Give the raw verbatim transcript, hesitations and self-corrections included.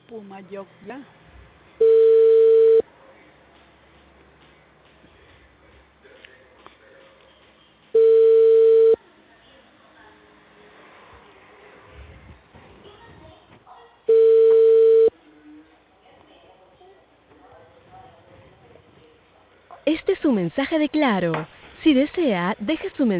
Pumayocla. Este es su mensaje de Claro. Si desea, deje su mensaje.